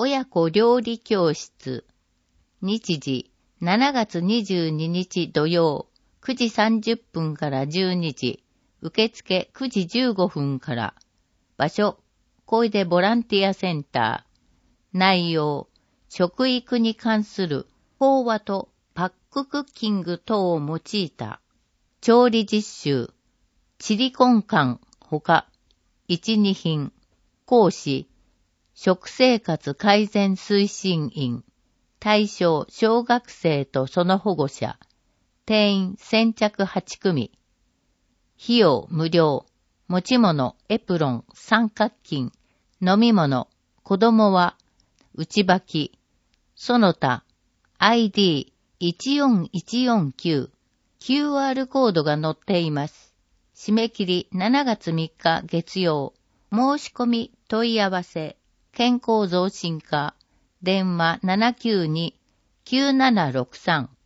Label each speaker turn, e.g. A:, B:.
A: 親子料理教室。日時、7月22日土曜、9時30分から12時。受付9時15分から。場所、小出ボランティアセンター。内容、食育に関する講話とパッククッキング等を用いた調理実習、チリコンカンほか、1、2品。講師、食生活改善推進員。対象、小学生とその保護者。定員先着8組。費用無料。持ち物、エプロン、三角巾。飲み物、子供は、内履き。その他、ID14149。QR コードが載っています。締め切り7月3日月曜。申し込み問い合わせ。健康増進課。電話792-9763。